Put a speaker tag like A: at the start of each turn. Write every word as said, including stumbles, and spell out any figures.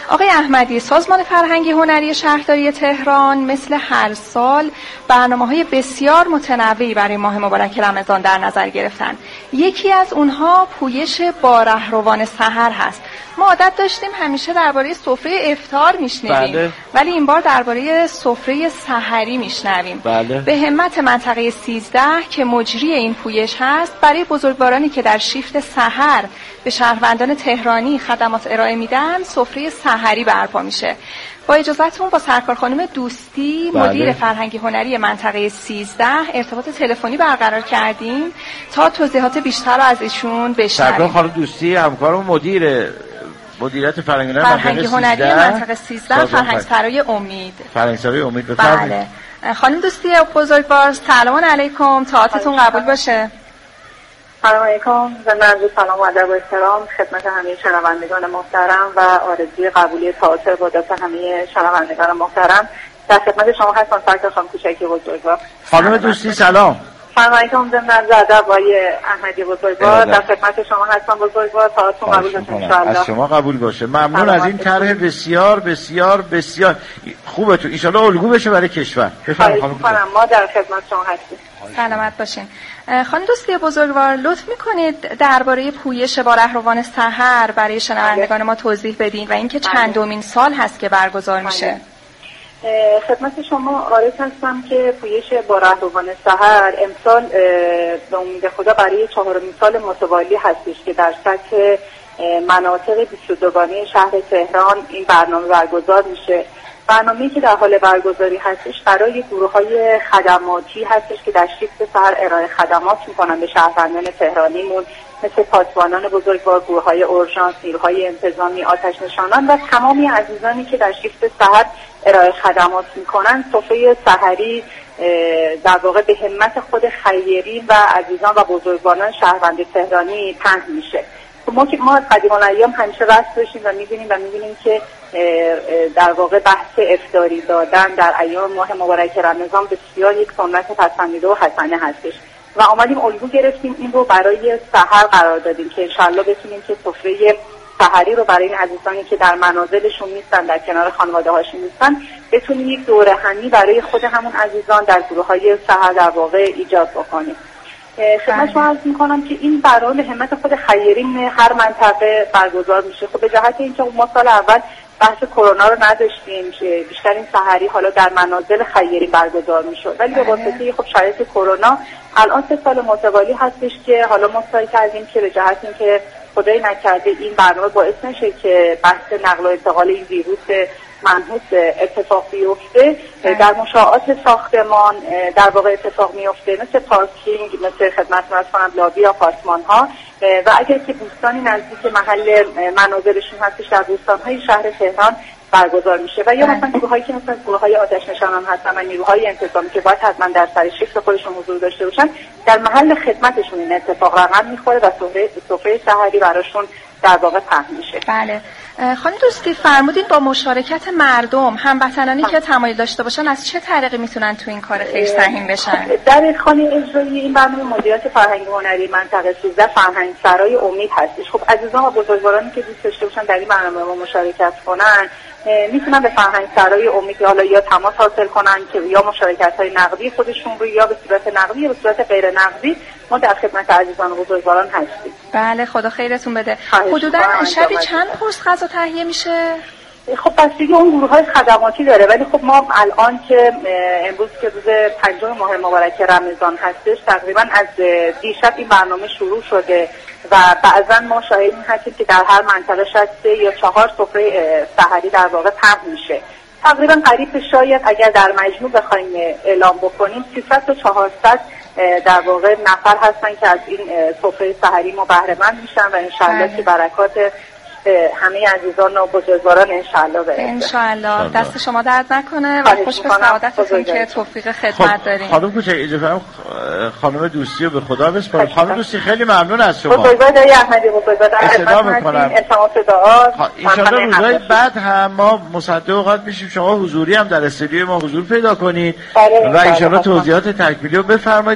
A: آقای احمدی، سازمان فرهنگی هنری شهرداری تهران مثل هر سال برنامه‌های بسیار متنوعی برای ماه مبارک رمضان در نظر گرفتن. یکی از اونها پویش با رهروان سحر هست. ما عادت داشتیم همیشه درباره سفره افطار میشنویم، بله. ولی این بار درباره سفره سحری میشنویم.
B: بله.
A: به همت منطقه سیزده که مجری این پویش هست، برای بزرگوارانی که در شیفت سحر به شهروندان تهرانی خدمات ارائه میدن، سفره سحری برپا میشه. با اجازهتون با سرکار خانم دوستی، بله. مدیر فرهنگی هنری منطقه سیزده ارتباط تلفنی برقرار کردیم تا توضیحات بیشتر رو از ایشون بشنویم.
B: سرکار خانم دوستی همکارم مدیر مدیریت فرهنگی هنری
A: فرهنگی هنری منطقه سیزده، فرهنگسرای امید.
B: فرهنگسرای امید بفرمایید.
A: بله. خانم دوستی بزرگوار، سلام علیکم، طاعتتون قبول باشه.
C: سلام علیکم، ضمن سلام و ادب و احترام خدمت همه شنوندگان محترم و آرزوی قبولی طاعت عبادات همه شنوندگان محترم. در خدمت شما هستم سرکار خانم کوچکی بزرگوار.
B: خانم دوستی سلام.
C: سلام علیکم، ضمن ادب آقای احمدی بزرگوار، در خدمت شما هستم بزرگوار، طاعتتون قبول باشه ان شاء الله.
B: از شما قبول باشه. ممنون از این طرح بسیار بسیار بسیار خوبتون. ان شاء الله الگو بشه برای کشور.
C: بفرمایید خانم، ما در خدمت شما هستیم.
A: سلامت باشین. خانم دوستی بزرگوار، لطف میکنید درباره پویش با رهروان سحر برای شنوندگان ما توضیح بدین و اینکه چندمین سال هست که برگزار میشه؟
C: خدمت شما عارض هستم که پویش با رهروان سحر امسال به امید خدا برای چهارمین سال متوالی هستش که در سطح مناطق بیست و دوگانه شهر تهران این برنامه برگزار میشه. برنامه‌ای که در حال برگزاری هستش برای گروه‌های خدماتی هستش که در شیفت سحر ارائه خدمات می‌کنن به شهروندان تهرانیمون، مثل پاسبانان بزرگوار، گروه‌های اورژانس، نیروهای انتظامی، آتش نشانان و تمامی عزیزانی که در شیفت سحر ارائه خدمات می‌کنن. سفره سحری در واقع به همت خود خیرین و عزیزان و بزرگواران شهروند تهرانی پهن میشه. ما که ما از قدیم الایام همیشه رسم داشتیم و می‌بینیم و می‌بینیم که در واقع بحث افطاری دادن در ایام ماه مبارک رمضان بسیار یک سنت پسندیده و حسنه هستش و آمدیم الگو گرفتیم این رو برای سحر قرار دادیم که انشالله بتونیم که سفره سحری رو برای این عزیزانی که در منازلشون نیستن، در کنار خانواده هاشون نیستن، بتونیم یک دوره همی برای خود همون عزیزان در گروه‌های سحر در واقع ایجاد بکنیم. خدمت شما عرض می‌کنم که این برنامه به همت خود خیرین هر منطقه برگزار میشه. خب به جهت اینکه ما سال اول بحث کرونا رو نداشتیم که بیشتر این سحری حالا در منازل خیرین برگزار میشد، ولی به واسطه خب شرایط کرونا الان سه سال متوالی هستش که حالا ما سعی کردیم که به جهت اینکه خدای نکرده این برنامه باعث نشه که بحث نقل و انتقال این ویروس منحوس اتفاق بیفته، در مشاعات ساختمان در واقع اتفاق میفته، مثل پارکینگ، مثل خدمت مثلا لابی آپارتمان ها و اگر که دوستانی نزدیک محل منازلشون هستش در دوستانهای شهر تهران برگزار میشه و یا مثلا گروهایی که مثلا گروههای آتش نشانان هستن و نیروهای انتظامی که باید حتما در سر شیفت خودشون حضور داشته باشن، در محل خدمتشون این اتفاق رقم میخوره و سفره سحری براشون در واقع پهن میشه.
A: بله. خانم دوستی فرمودین با مشارکت مردم، هموطنانی که تمایل داشته باشن از چه طریقی میتونن تو این کار خیر سهیم بشن؟
C: در خانه اجرایی این برنامه مدیریت فرهنگی هنری منطقه سیزده فرهنگسرای امید هستش. خب عزیزان و بزرگوارانی که دوست داشته باشن در این برنامه ما مشارکت کنن میتونن به فرهنگسرای امید حالا یا تماس حاصل کنن که یا مشارکت‌های نقدی خودشون رو یا به صورت نقدی یا به صورت غیر نقدی ما در خدمت عزیزان و بزرگواران هستیم.
A: بله، خدا خیرتون بده. حدوداً شبی چند پرس غذا تهیه میشه؟
C: خب بستگی اون گروه‌های خدماتی داره، ولی خب ما الان که امروز که روز پنجم ماه مبارک رمضان هستش تقریبا از دیشب این برنامه شروع شده و بعضا ما شاهد هستیم که در هر منطقه شاید سه یا چهار سفره سحری در واقع پهن میشه. تقریبا قریب به شاید اگر در مجموع بخوایم اعلام بکنیم سیصد تا چهارصد در واقع نفر هستن که از این سفره سحری ما بهره مند میشن و انشالله که برکات همه عزیزان و بزرگواران انشالله برسه.
A: انشالله. دست شما درد نکنه و خوش به سعادتتون که توفیق خدمت دارین.
B: خانم کوچک اجازه فرمایید خانم دوستی رو به خدا بسپارم. خانم دوستی خیلی ممنون از شما.
C: بزرگوار دایی احمدی بزرگوار
B: اصلا میکنم
C: التماس دعا.
B: انشالله روزهای بعد هم ما مصدق اوقات میشیم شما حضوری هم در استودیو ما حضور پیدا کنید و انشالله توضیحات تکمیلی رو بفرمایید.